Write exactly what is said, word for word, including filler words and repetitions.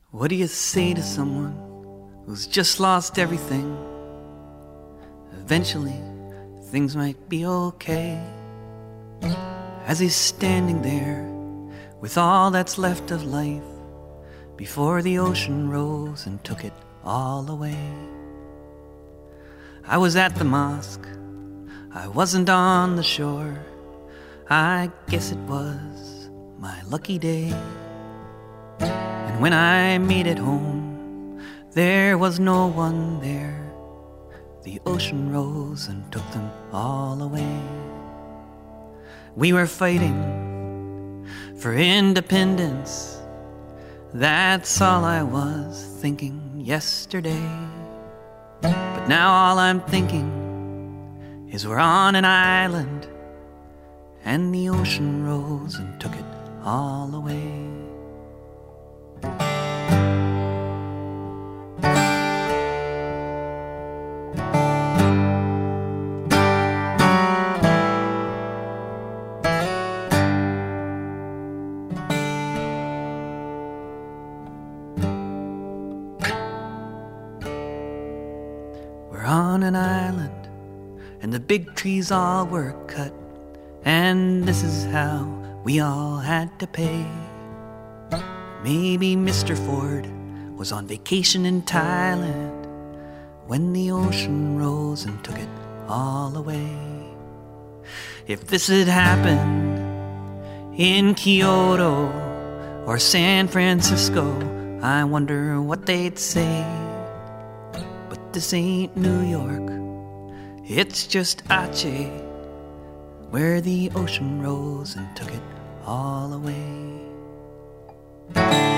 What do you say to someone who's just lost everything? Eventually, things might be okay. As he's standing there with all that's left of life, before the ocean rose and took it all away. I was at the mosque, I wasn't on the shore. I guess it was my lucky day. And when I made it home, there was no one there. The ocean rose and took them all away. We were fighting for independence. That's all I was thinking yesterday. But now all I'm thinking is we're on an island, and the ocean rose and took it all away. We're on an island, and the big trees all were cut, and this is how we all had to pay. Maybe Mister Ford was on vacation in Thailand when the ocean rose and took it all away. If this had happened in Kyoto or San Francisco, I wonder what they'd say. But this ain't New York, it's just Aceh, where the ocean rose and took it all away.